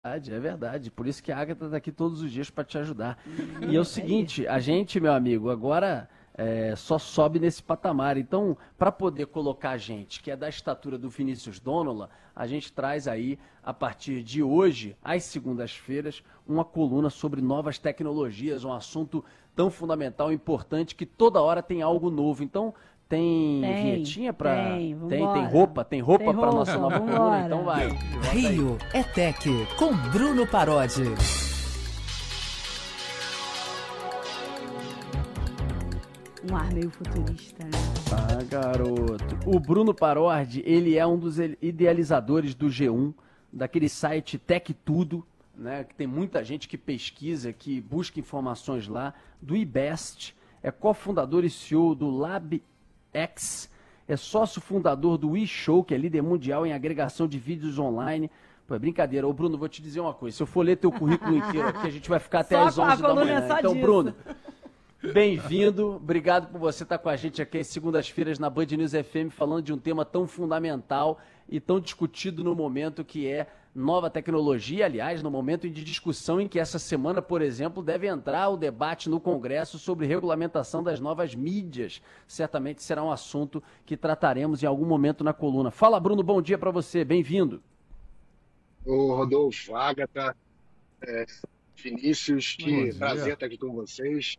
É verdade. Por isso que a Agatha está aqui todos os dias para te ajudar. E é o seguinte, a gente, meu amigo, agora só sobe nesse patamar. Então, para poder colocar a gente, que é da estatura do Vinícius Donola, a gente traz aí, a partir de hoje, às segundas-feiras, uma coluna sobre novas tecnologias, um assunto tão fundamental e importante que toda hora tem algo novo. Então, tem vinhetinha para. Tem roupa para nossa nova coluna, então vai. Rio é Tech, com Bruno Parodi. Um ar meio futurista, né? Ah, garoto. O Bruno Parodi, ele é um dos idealizadores do G1, daquele site Tech Tudo, né? Que tem muita gente que pesquisa, que busca informações lá, do IBEST, é cofundador e CEO do LabX, é sócio fundador do eShow, que é líder mundial em agregação de vídeos online. Pô, é brincadeira. Ô, Bruno, vou te dizer uma coisa. Se eu for ler teu currículo inteiro aqui, a gente vai ficar até às 11 da manhã. Então, Bruno, bem-vindo. Obrigado por você estar com a gente aqui às segundas-feiras na Band News FM, falando de um tema tão fundamental e tão discutido no momento, que é nova tecnologia. Aliás, no momento de discussão em que essa semana, por exemplo, deve entrar o debate no Congresso sobre regulamentação das novas mídias. Certamente será um assunto que trataremos em algum momento na coluna. Fala, Bruno, bom dia para você. Bem-vindo. Ô, Rodolfo, Agatha, Vinícius, que prazer estar aqui com vocês.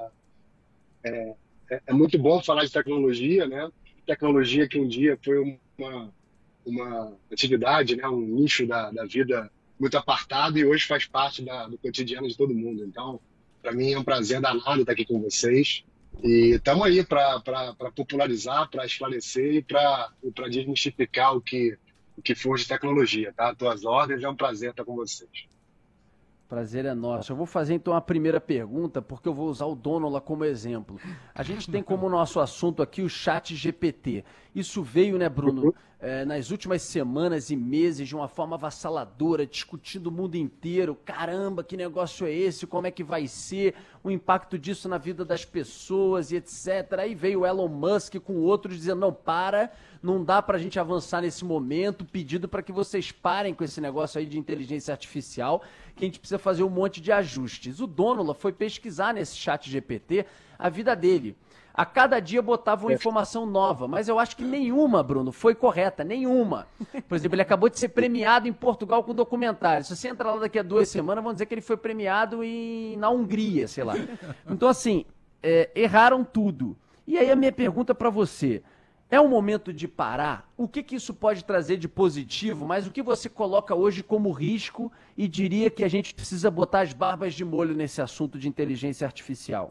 É muito bom falar de tecnologia, né? Tecnologia que um dia foi uma atividade, né? Um nicho da vida muito apartado e hoje faz parte do cotidiano de todo mundo. Então, para mim é um prazer danado estar aqui com vocês. E estamos aí para popularizar, para esclarecer e para desmistificar o que for de tecnologia, tá? Tuas ordens, é um prazer estar com vocês. Prazer é nosso. Eu vou fazer então a primeira pergunta, porque eu vou usar o Donola como exemplo. A gente tem como nosso assunto aqui o chat GPT. Isso veio, né, Bruno, nas últimas semanas e meses de uma forma avassaladora, discutindo o mundo inteiro. Caramba, que negócio é esse? Como é que vai ser? O impacto disso na vida das pessoas e etc. Aí veio o Elon Musk com outros dizendo, não dá pra gente avançar nesse momento, pedido para que vocês parem com esse negócio aí de inteligência artificial, que a gente precisa fazer um monte de ajustes. O Donola foi pesquisar nesse chat GPT a vida dele. A cada dia botava uma informação nova, mas eu acho que nenhuma, Bruno, foi correta, nenhuma. Por exemplo, ele acabou de ser premiado em Portugal com documentário. Se você entrar lá daqui a 2 semanas, vão dizer que ele foi premiado na Hungria, sei lá. Então, assim, erraram tudo. E aí a minha pergunta para você, é um momento de parar? O que isso pode trazer de positivo, mas o que você coloca hoje como risco e diria que a gente precisa botar as barbas de molho nesse assunto de inteligência artificial?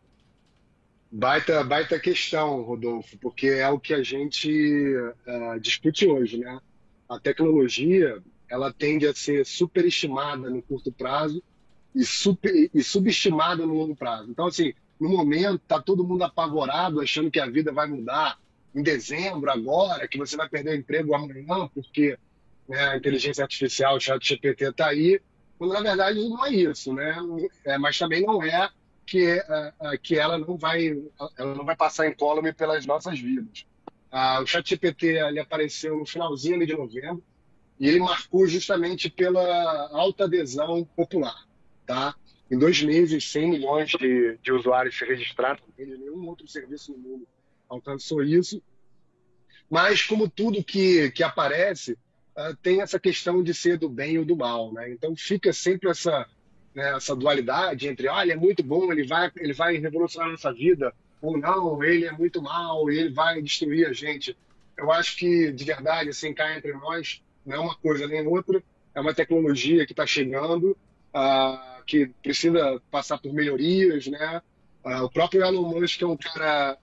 Baita questão, Rodolfo, porque é o que a gente discute hoje, né? A tecnologia, ela tende a ser superestimada no curto prazo e subestimada no longo prazo. Então, assim, no momento, está todo mundo apavorado, achando que a vida vai mudar em dezembro, agora, que você vai perder o emprego amanhã, porque, né, a inteligência artificial, o ChatGPT está aí, quando na verdade não é isso, né? Mas também não é que ela não vai passar incólume pelas nossas vidas. O ChatGPT ele apareceu no finalzinho ali de novembro e ele marcou justamente pela alta adesão popular, tá? Em 2 meses, 100 milhões de usuários se registraram, nenhum outro serviço no mundo alcançou isso. Mas, como tudo que aparece, tem essa questão de ser do bem ou do mal, né? Então fica sempre essa dualidade entre, olha, é muito bom, ele vai revolucionar a nossa vida, ou não, ele é muito mal, ele vai destruir a gente. Eu acho que, de verdade, assim, cá entre nós, não é uma coisa nem outra, é uma tecnologia que está chegando, que precisa passar por melhorias, né? O próprio Elon Musk é um cara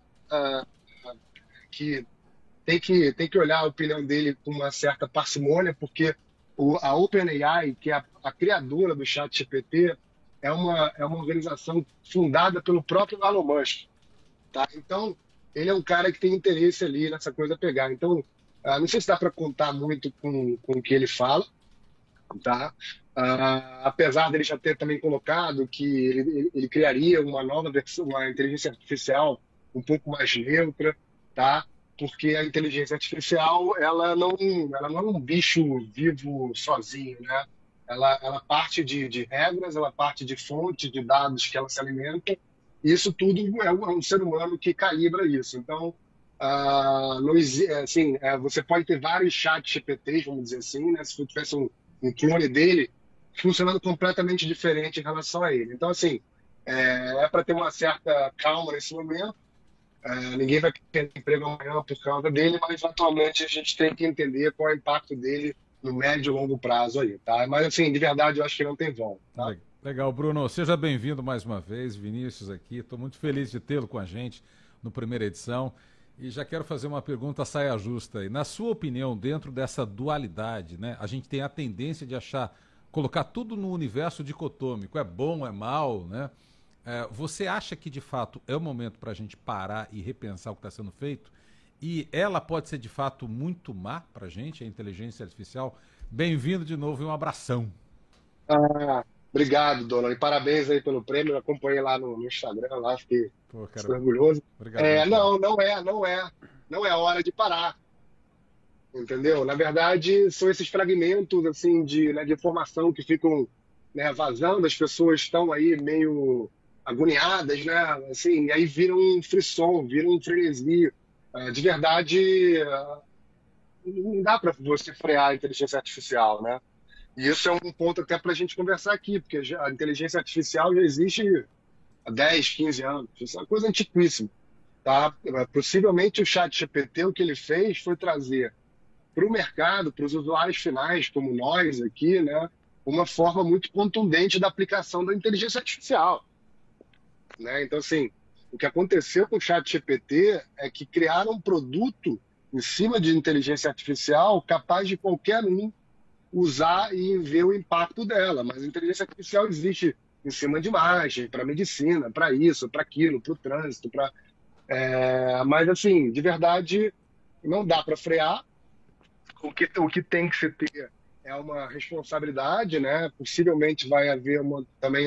que tem que olhar a opinião dele com uma certa parcimônia, porque a OpenAI, que é a criadora do ChatGPT, é uma organização fundada pelo próprio Elon Musk, tá? Então, ele é um cara que tem interesse ali nessa coisa pegar. Então, não sei se dá para contar muito com o que ele fala, tá? Apesar dele já ter também colocado que ele criaria uma nova versão, uma inteligência artificial um pouco mais neutra, tá? Porque a inteligência artificial ela não é um bicho vivo sozinho, né? ela parte de regras, ela parte de fontes, de dados que ela se alimenta, e isso tudo é um ser humano que calibra isso. Então, não assim, você pode ter vários chats GPTs, vamos dizer assim, né? Se tivesse um clone dele, funcionando completamente diferente em relação a ele. Então, assim, para ter uma certa calma nesse momento. Ninguém vai ter emprego amanhã por causa dele, mas atualmente a gente tem que entender qual é o impacto dele no médio e longo prazo aí, tá? Mas, assim, de verdade, eu acho que não tem volta, tá? Legal, Bruno. Seja bem-vindo mais uma vez, Vinícius aqui. Estou muito feliz de tê-lo com a gente no primeira edição. E já quero fazer uma pergunta saia justa aí. Na sua opinião, dentro dessa dualidade, né, a gente tem a tendência de colocar tudo no universo dicotômico, é bom, é mal, né? Você acha que, de fato, é o momento para a gente parar e repensar o que está sendo feito? E ela pode ser, de fato, muito má para a gente, a inteligência artificial? Bem-vindo de novo e um abração. Obrigado, Dona. E parabéns aí pelo prêmio. Eu acompanhei lá no Instagram, lá fiquei orgulhoso. Obrigado, não é hora de parar, entendeu? Na verdade, são esses fragmentos assim de informação que ficam, né, vazando. As pessoas estão aí meio agoniadas, né? Assim, e aí viram um frisson, viram um frenesi. De verdade, não dá para você frear a inteligência artificial, né? E isso é um ponto até para a gente conversar aqui, porque a inteligência artificial já existe há 10, 15 anos. Isso é uma coisa antiquíssima, tá? Possivelmente o ChatGPT, o que ele fez foi trazer para o mercado, para os usuários finais, como nós aqui, né, uma forma muito contundente da aplicação da inteligência artificial, né? Então, assim, o que aconteceu com o ChatGPT é que criaram um produto em cima de inteligência artificial capaz de qualquer um usar e ver o impacto dela. Mas a inteligência artificial existe em cima de imagem, para medicina, para isso, para aquilo, para o trânsito, mas, assim, de verdade, não dá para frear. O que tem que se ter é uma responsabilidade, né? Possivelmente vai haver também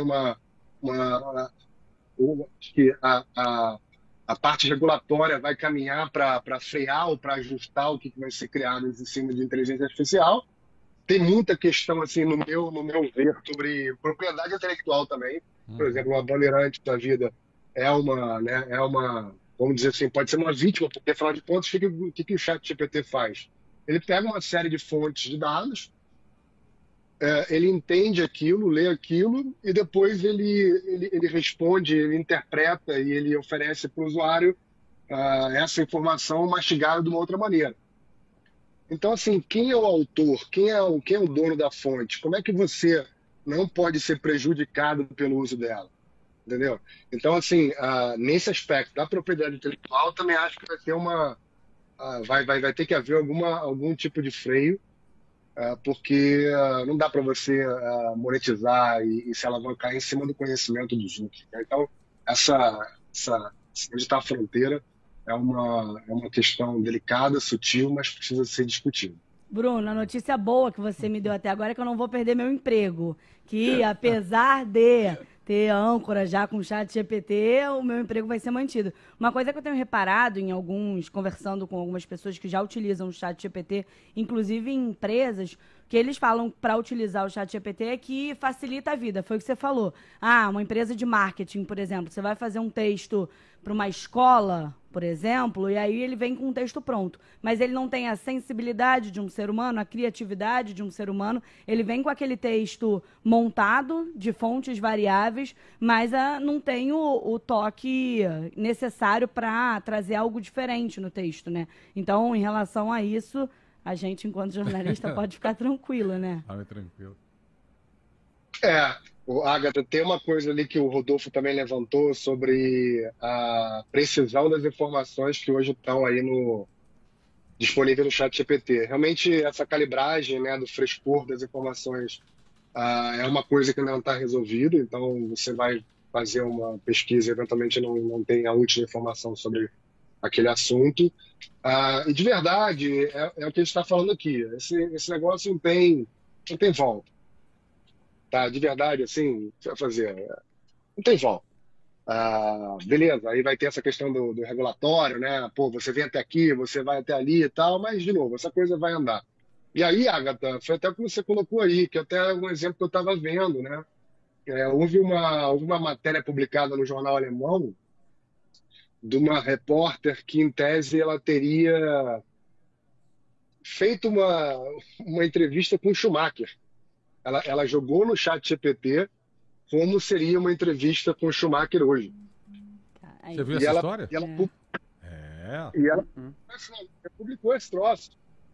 que a parte regulatória vai caminhar para frear ou para ajustar o que vai ser criado em cima de inteligência artificial. Tem muita questão, assim, no meu ver, sobre propriedade intelectual também. Por exemplo, uma Bandeirante da vida né, vamos dizer assim, pode ser uma vítima, porque, afinal de contas, o que o ChatGPT faz? Ele pega uma série de fontes de dados, ele entende aquilo, lê aquilo, e depois ele responde, ele interpreta e ele oferece para o usuário essa informação mastigada de uma outra maneira. Então, assim, quem é o autor? Quem é o dono da fonte? Como é que você não pode ser prejudicado pelo uso dela? Entendeu? Então, assim, nesse aspecto da propriedade intelectual, também acho que vai ter vai ter que haver algum tipo de freio, porque não dá para você monetizar e se alavancar em cima do conhecimento dos outros. Então, onde está a fronteira é uma questão delicada, sutil, mas precisa ser discutida. Bruno, a notícia boa que você me deu até agora é que eu não vou perder meu emprego. Que, apesar de ter âncora já com o ChatGPT, o meu emprego vai ser mantido. Uma coisa que eu tenho reparado conversando com algumas pessoas que já utilizam o ChatGPT, inclusive em empresas, que eles falam para utilizar o ChatGPT é que facilita a vida. Foi o que você falou. Uma empresa de marketing, por exemplo, você vai fazer um texto para uma escola, por exemplo, e aí ele vem com um texto pronto. Mas ele não tem a sensibilidade de um ser humano, a criatividade de um ser humano. Ele vem com aquele texto montado, de fontes variáveis, mas não tem o toque necessário para trazer algo diferente no texto, né? Então, em relação a isso, a gente, enquanto jornalista, pode ficar tranquilo, né? Tranquilo. Agatha, tem uma coisa ali que o Rodolfo também levantou sobre a precisão das informações que hoje estão aí disponível no ChatGPT. Realmente, essa calibragem, né, do frescor das informações é uma coisa que ainda não está resolvida. Então, você vai fazer uma pesquisa e eventualmente não tem a última informação sobre aquele assunto. E, de verdade, é o que a gente está falando aqui. Esse negócio não tem volta. Tá, de verdade, assim, você vai fazer, não tem volta. Beleza, aí vai ter essa questão do regulatório, né? Pô, você vem até aqui, você vai até ali e tal, mas, de novo, essa coisa vai andar. E aí, Agatha, foi até o que você colocou aí, que até é um exemplo que eu estava vendo, né? Houve uma matéria publicada no jornal alemão de uma repórter que, em tese, ela teria feito uma entrevista com o Schumacher. Ela jogou no chat GPT como seria uma entrevista com o Schumacher hoje. Você viu essa história? E ela publicou esse troço.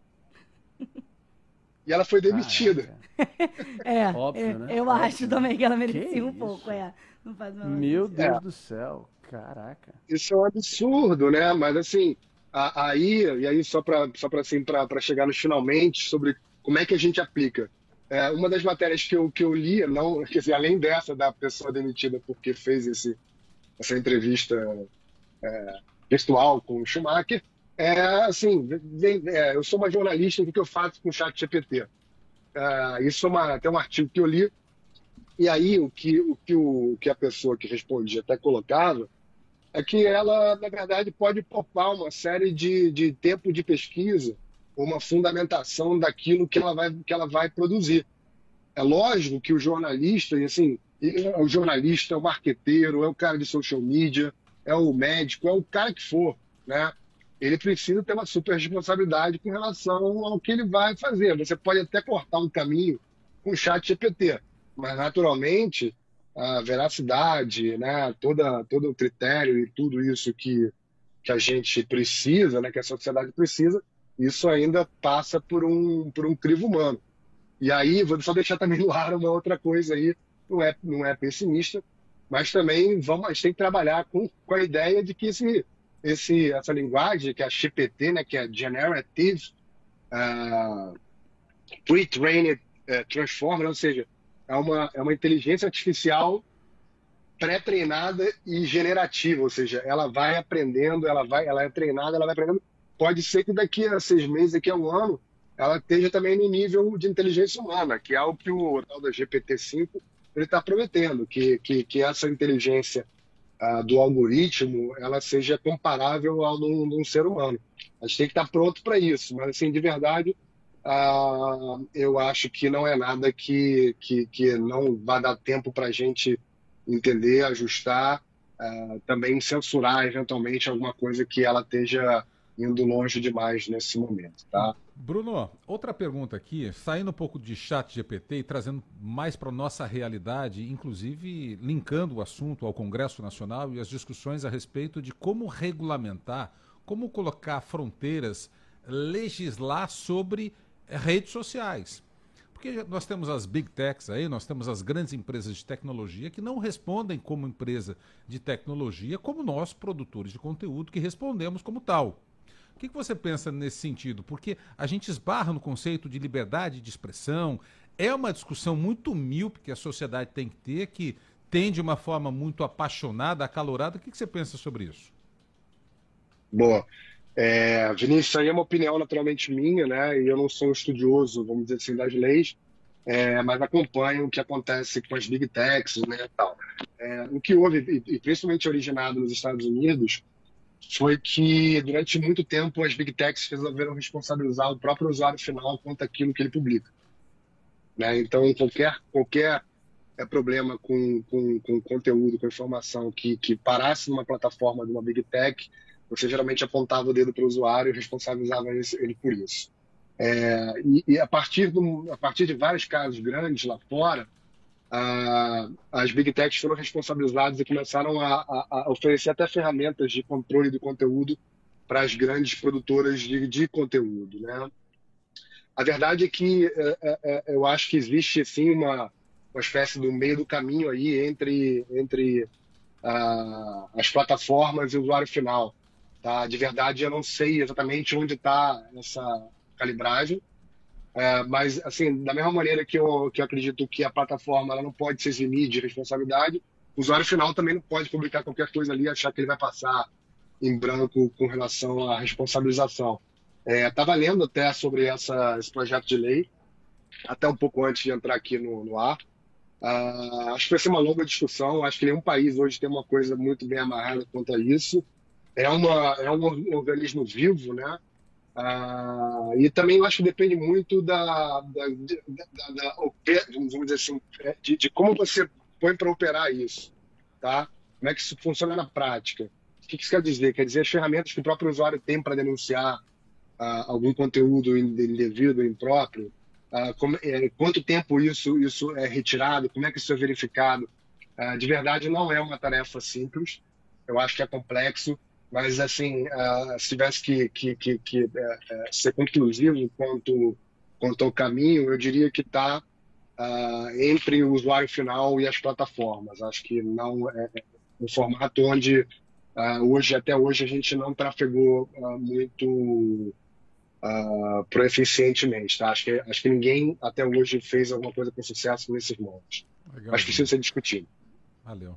E ela foi demitida. Óbvio, né? Eu acho também que ela merecia um isso? pouco. Não faz mal. Meu Deus do céu, caraca. Isso é um absurdo, né? Mas assim, aí só para chegar nos finalmente sobre como é que a gente aplica. Uma das matérias que eu li, não, quer dizer, além dessa da pessoa demitida porque fez essa entrevista virtual com o Schumacher, assim, eu sou uma jornalista, o que eu faço com o chat GPT? Isso é até um artigo que eu li, e aí o que a pessoa que respondia até colocava é que ela, na verdade, pode poupar uma série de tempo de pesquisa, uma fundamentação daquilo que ela vai produzir. É lógico que o jornalista, e assim, o jornalista, é o marqueteiro, é o cara de social media, é o médico, é o cara que for, né? Ele precisa ter uma super responsabilidade com relação ao que ele vai fazer. Você pode até cortar um caminho com o chat GPT, mas naturalmente a veracidade, né, todo o critério e tudo isso que a gente precisa, né, que a sociedade precisa, isso ainda passa por um crivo humano. E aí, vou só deixar também no ar uma outra coisa aí, não é pessimista, mas também a gente tem que trabalhar com a ideia de que essa linguagem, que é a GPT, né, que é Generative Pre-Trained Transformer, ou seja, é uma inteligência artificial pré-treinada e generativa, ou seja, ela vai aprendendo, ela é treinada, ela vai aprendendo. Pode ser que daqui a 6 meses, daqui a 1 ano, ela esteja também no nível de inteligência humana, que é o que o tal da GPT-5 ele está prometendo, que essa inteligência do algoritmo ela seja comparável ao de um ser humano. A gente tem que estar pronto para isso, mas assim, de verdade, eu acho que não é nada que não vai dar tempo para a gente entender, ajustar, também censurar eventualmente alguma coisa que ela esteja indo longe demais nesse momento, tá? Bruno, outra pergunta aqui, saindo um pouco de chat GPT e trazendo mais para a nossa realidade, inclusive linkando o assunto ao Congresso Nacional e as discussões a respeito de como regulamentar, como colocar fronteiras, legislar sobre redes sociais. Porque nós temos as big techs aí, nós temos as grandes empresas de tecnologia que não respondem como empresa de tecnologia, como nós, produtores de conteúdo, que respondemos como tal. O que você pensa nesse sentido? Porque a gente esbarra no conceito de liberdade de expressão, é uma discussão muito míope que a sociedade tem que ter, que tem de uma forma muito apaixonada, acalorada. O que você pensa sobre isso? Boa. Vinícius, isso aí é uma opinião naturalmente minha, né? E eu não sou um estudioso, vamos dizer assim, das leis, mas acompanho o que acontece com as big techs, né, e tal. O que houve, e principalmente originado nos Estados Unidos, foi que durante muito tempo as big techs resolveram responsabilizar o próprio usuário final quanto àquilo que ele publica, né? Então, qualquer problema com conteúdo, com informação que parasse numa plataforma de uma big tech, você geralmente apontava o dedo para o usuário e responsabilizava ele por isso. E a partir de vários casos grandes lá fora, as big techs foram responsabilizadas e começaram a oferecer até ferramentas de controle do conteúdo para as grandes produtoras de conteúdo, né? A verdade é que eu acho que existe assim uma espécie do meio do caminho aí entre as plataformas e o usuário final. Tá? De verdade, eu não sei exatamente onde está essa calibragem, mas, assim, da mesma maneira que eu acredito que a plataforma ela não pode se eximir de responsabilidade, o usuário final também não pode publicar qualquer coisa ali e achar que ele vai passar em branco com relação à responsabilização. Estava lendo até sobre esse projeto de lei, até um pouco antes de entrar aqui no ar. Acho que vai ser uma longa discussão, acho que nenhum país hoje tem uma coisa muito bem amarrada quanto a isso. É um organismo vivo, né? E também eu acho que depende muito vamos dizer assim, de como você põe para operar isso, tá? Como é que isso funciona na prática? O que isso quer dizer? Quer dizer as ferramentas que o próprio usuário tem para denunciar algum conteúdo indevido, impróprio, quanto tempo isso é retirado, como é que isso é verificado. De verdade, não é uma tarefa simples, eu acho que é complexo, mas, assim, se tivesse que ser conclusivo quanto ao caminho, eu diria que está entre o usuário final e as plataformas. Acho que não é um formato onde, até hoje, a gente não trafegou muito proeficientemente. Tá? Acho que ninguém até hoje fez alguma coisa com sucesso nesses moldes. Acho que precisa ser discutido. Valeu.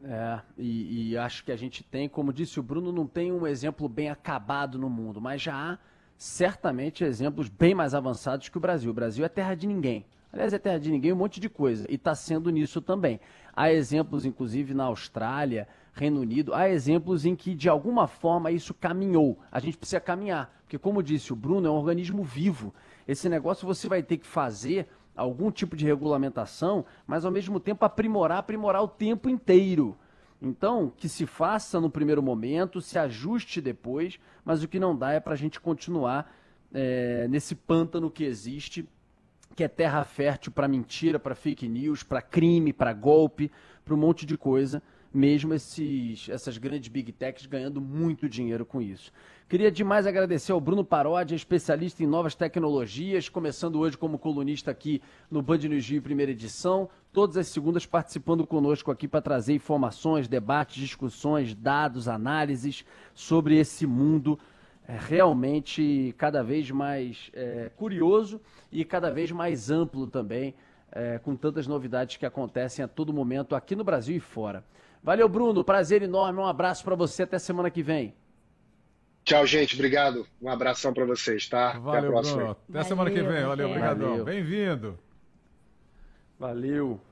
E acho que a gente tem, como disse o Bruno, não tem um exemplo bem acabado no mundo, mas já há certamente exemplos bem mais avançados que o Brasil. O Brasil é terra de ninguém. Aliás, é terra de ninguém um monte de coisa, e está sendo nisso também. Há exemplos, inclusive, na Austrália, Reino Unido, há exemplos em que, de alguma forma, isso caminhou. A gente precisa caminhar, porque, como disse o Bruno, é um organismo vivo. Esse negócio você vai ter que fazer algum tipo de regulamentação, mas, ao mesmo tempo, aprimorar o tempo inteiro. Então, que se faça no primeiro momento, se ajuste depois, mas o que não dá é para a gente continuar nesse pântano que existe, que é terra fértil para mentira, para fake news, para crime, para golpe, para um monte de coisa, mesmo essas grandes big techs ganhando muito dinheiro com isso. Queria demais agradecer ao Bruno Parodi, especialista em novas tecnologias, começando hoje como colunista aqui no Band News Rio, primeira edição, todas as segundas participando conosco aqui para trazer informações, debates, discussões, dados, análises sobre esse mundo realmente cada vez mais curioso e cada vez mais amplo também, com tantas novidades que acontecem a todo momento aqui no Brasil e fora. Valeu, Bruno, prazer enorme, um abraço para você, até semana que vem. Tchau, gente, obrigado, um abração para vocês, tá? Valeu, até a próxima. Bruno. Até semana que vem, valeu, obrigadão. Bem-vindo. Valeu.